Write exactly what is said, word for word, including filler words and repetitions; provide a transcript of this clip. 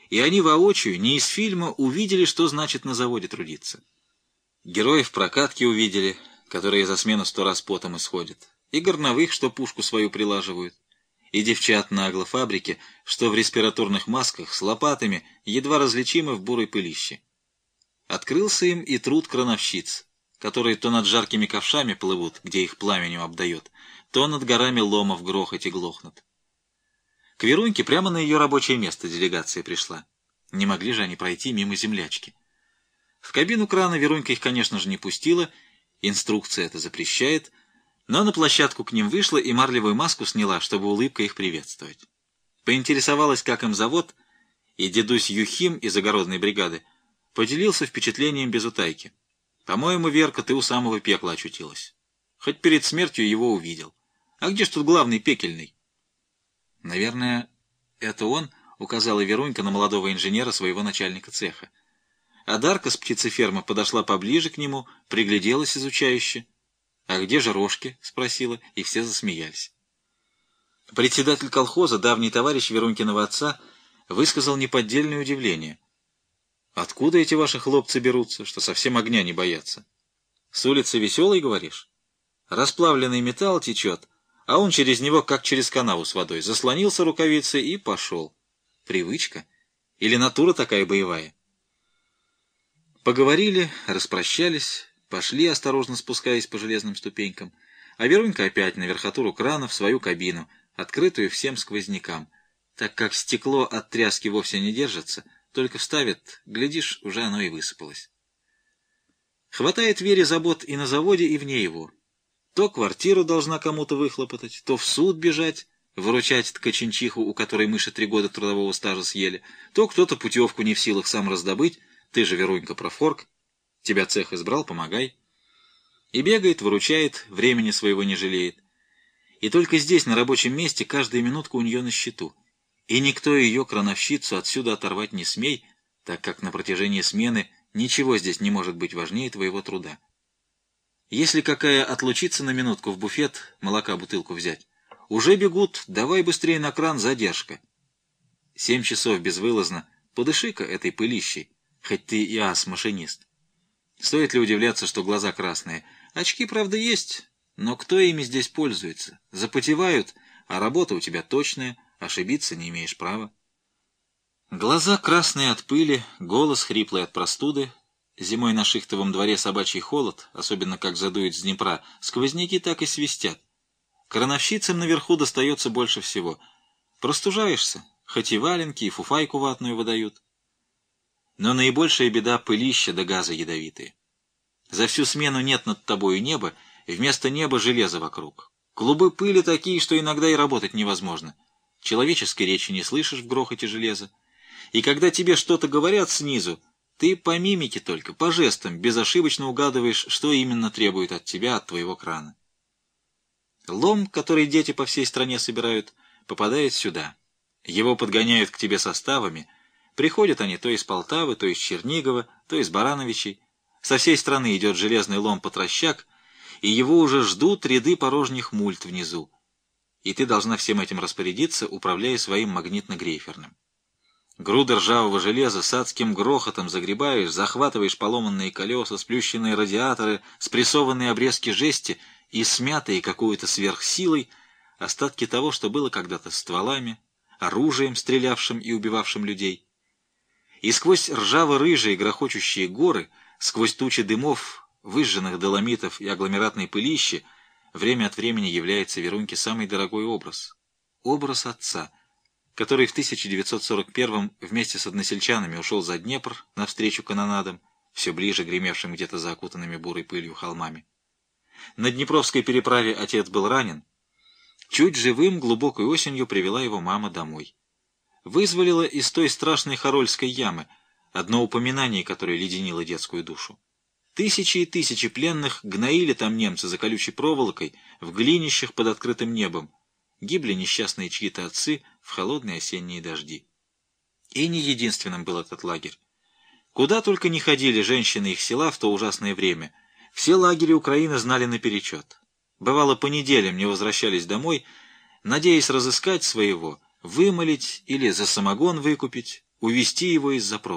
и они воочию, не из фильма, увидели, что значит на заводе трудиться. Героев прокатки увидели, которые за смену сто раз потом исходят, и горновых, что пушку свою прилаживают, и девчат на аглофабрике, что в респираторных масках с лопатами едва различимы в бурой пылище. Открылся им и труд крановщиц, которые то над жаркими ковшами плывут, где их пламенем обдает, то над горами лома в грохоте глохнут. К Веруньке прямо на ее рабочее место делегация пришла. Не могли же они пройти мимо землячки. В кабину крана Верунька их, конечно же, не пустила, инструкция это запрещает, но на площадку к ним вышла и марлевую маску сняла, чтобы улыбкой их приветствовать. Поинтересовалась, как им завод, и дедусь Юхим из огородной бригады поделился впечатлением без утайки. «По-моему, Верка, ты у самого пекла очутилась. Хоть перед смертью его увидел. А где ж тут главный пекельный?» «Наверное, это он», — указала Верунька на молодого инженера, своего начальника цеха. А Дарка с птицефермы подошла поближе к нему, пригляделась изучающе. «А где же рожки?» — спросила, и все засмеялись. Председатель колхоза, давний товарищ Верунькиного отца, высказал неподдельное удивление. «Откуда эти ваши хлопцы берутся, что совсем огня не боятся? С улицы Веселой, говоришь? Расплавленный металл течет, а он через него, как через канаву с водой, заслонился рукавицей и пошел. Привычка? Или натура такая боевая?» Поговорили, распрощались, пошли, осторожно спускаясь по железным ступенькам, а Верунька опять на верхотуру крана в свою кабину, открытую всем сквознякам, так как стекло от тряски вовсе не держится, только вставит, глядишь, уже оно и высыпалось. Хватает Вере забот и на заводе, и вне его. То квартиру должна кому-то выхлопотать, то в суд бежать, выручать ткаченчиху, у которой мыши три года трудового стажа съели, то кто-то путевку не в силах сам раздобыть, ты же, Верунька, профорг, тебя цех избрал, помогай. И бегает, выручает, времени своего не жалеет. И только здесь, на рабочем месте, каждая минутка у нее на счету. И никто ее, крановщицу, отсюда оторвать не смей, так как на протяжении смены ничего здесь не может быть важнее твоего труда. Если какая отлучится на минутку в буфет, молока бутылку взять, уже бегут, давай быстрее на кран, задержка. Семь часов безвылазно, подыши-ка этой пылищей, хоть ты и ас-машинист. Стоит ли удивляться, что глаза красные? Очки, правда, есть, но кто ими здесь пользуется? Запотевают, а работа у тебя точная, ошибиться не имеешь права. Глаза красные от пыли, голос хриплый от простуды. Зимой на шихтовом дворе собачий холод, особенно как задует с Днепра, сквозняки так и свистят. Крановщицам наверху достается больше всего. Простужаешься, хоть и валенки, и фуфайку ватную выдают. Но наибольшая беда — пылища да газы ядовитые. За всю смену нет над тобою неба, и вместо неба железо вокруг. Клубы пыли такие, что иногда и работать невозможно. Человеческой речи не слышишь в грохоте железа. И когда тебе что-то говорят снизу, ты по мимике только, по жестам, безошибочно угадываешь, что именно требует от тебя, от твоего крана. Лом, который дети по всей стране собирают, попадает сюда. Его подгоняют к тебе составами. Приходят они то из Полтавы, то из Чернигова, то из Барановичей. Со всей страны идет железный лом-потрощак, и его уже ждут ряды порожних мульт внизу. И ты должна всем этим распорядиться, управляя своим магнитно-грейферным. Груды ржавого железа с адским грохотом загребаешь, захватываешь поломанные колеса, сплющенные радиаторы, спрессованные обрезки жести и смятые какую-то сверхсилой остатки того, что было когда-то стволами, оружием, стрелявшим и убивавшим людей. И сквозь ржаво-рыжие грохочущие горы, сквозь тучи дымов, выжженных доломитов и агломератной пылищи, время от времени является Веруньке самый дорогой образ. Образ отца, который в тысяча девятьсот сорок первом вместе с односельчанами ушел за Днепр навстречу канонадам, все ближе гремевшим где-то за окутанными бурой пылью холмами. На Днепровской переправе отец был ранен. Чуть живым глубокой осенью привела его мама домой. Вызволила из той страшной Харольской ямы, одно упоминание, которое леденило детскую душу. Тысячи и тысячи пленных гноили там немцы за колючей проволокой, в глинищах под открытым небом. Гибли несчастные чьи-то отцы в холодные осенние дожди. И не единственным был этот лагерь. Куда только не ходили женщины их села в то ужасное время, все лагеря Украины знали наперечет. Бывало, по неделям не возвращались домой, надеясь разыскать своего, вымолить или за самогон выкупить, увести его из-за провода.